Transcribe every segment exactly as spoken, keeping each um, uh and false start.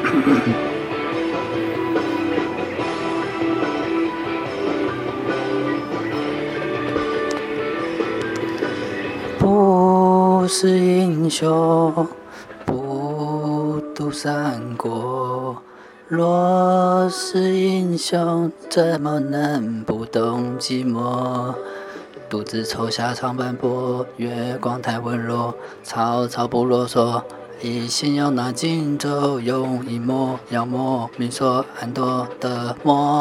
不是英雄不读三国，若是英雄怎么能不懂寂寞？独自抽下长坂坡，月光太温柔，曹操不啰嗦，一心要拿荆州，用一抹妖魔明说暗夺的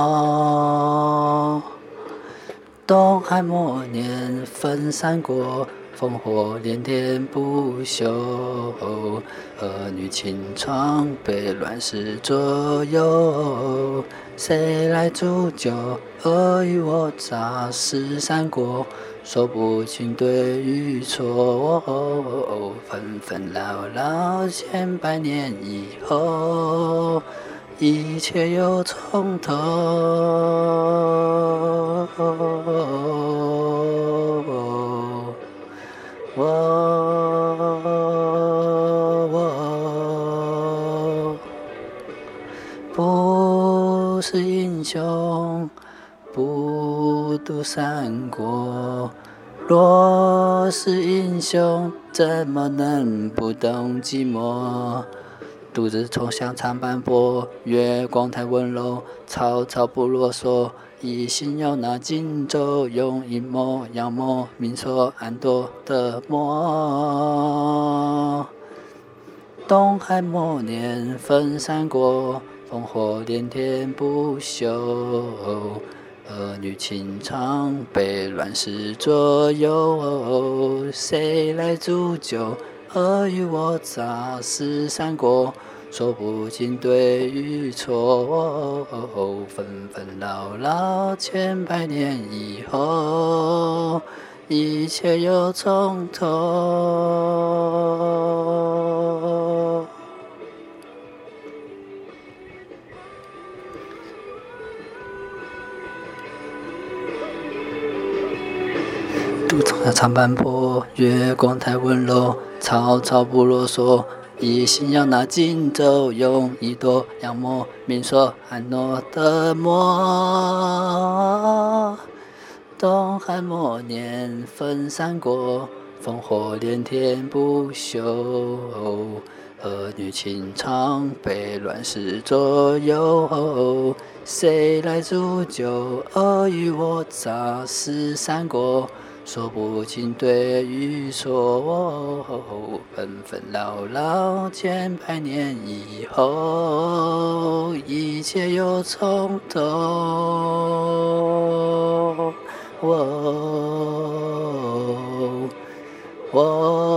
魔。东汉末年分三国，烽火连天不休，儿女情长被乱世左右。谁来煮酒？尔虞我诈是三国，说不清对与错。纷纷扰扰千百年以后，一切又从头。我我不是英雄不读三国，若是英雄怎么能不懂寂寞？独自冲向长坂坡，月光太温柔，曹操不啰嗦，一心要拿荆州，用阴谋阳谋明说暗夺的魔。东汉末年分三国，烽火连天不休，儿女情长被乱世左右。谁来煮酒？尔虞我诈是三国，说不清对与错。纷纷扰扰千百年以后，一切又从头。独冲下长坂坡，月光太温柔，曹操不啰嗦，一心要拿荆州，用一朵阳魔明说暗夺的魔。东汉末年分三国，烽火连天不休，儿女情长被乱世左右。谁来煮酒？尔虞我诈是三国，说不清对与错。纷纷扰扰千百年以后，一切又从头。我我